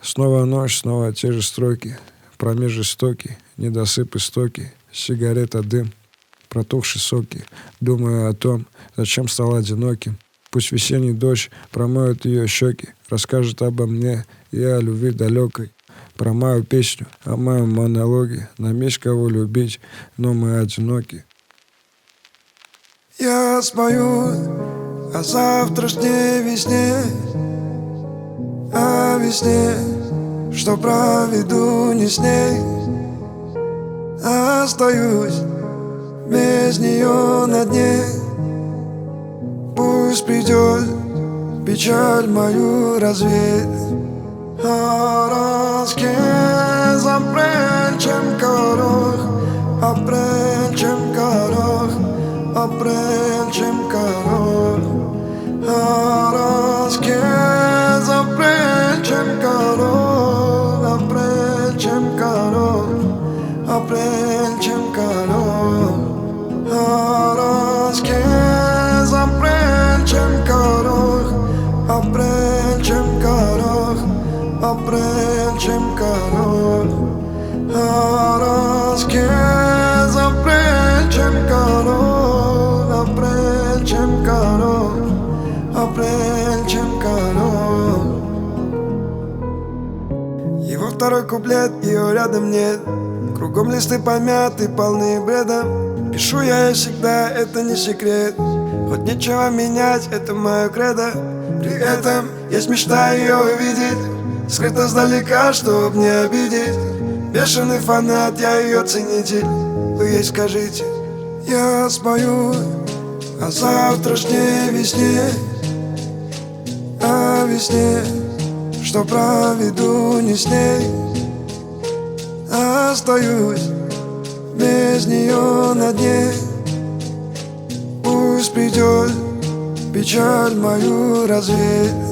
Снова ночь, снова те же строки, промеж истоки, недосып истоки, сигарета, дым, протухшие соки. Думаю о том, зачем стал одиноким. Пусть весенний дождь промоет ее щеки, расскажет обо мне и о любви далекой. Про мою песню, о моем монологе. Нам есть кого любить, но мы одиноки. Я спою о завтрашней весне, о весне, что проведу не с ней. Остаюсь без нее на дне. Пусть придет печаль мою развеет. Араскез апрель, чем корох, апрель, чем корох, апрель, чем корох. Араскез апрель, чем корох, апрель, чем корох, апрель, чем корох. Араскез апрель, чем корох, апрель, чем корох, апрель, чем корох. Араскез апрель, чем корох, апрель, чем корох, апрель, чем корох. Его второй куплет, ее рядом нет. Кругом листы помяты, полные бреда. Пишу я всегда, это не секрет. Хоть нечего менять, это мое кредо. При этом есть мечта ее увидеть, скрыто сдалека, чтоб не обидеть. Бешеный фанат, я ее ценитель. Вы ей скажите, я спою о завтрашней весне, о весне, что проведу не с ней. Остаюсь без нее на дне. Пусть придет печаль мою развеет.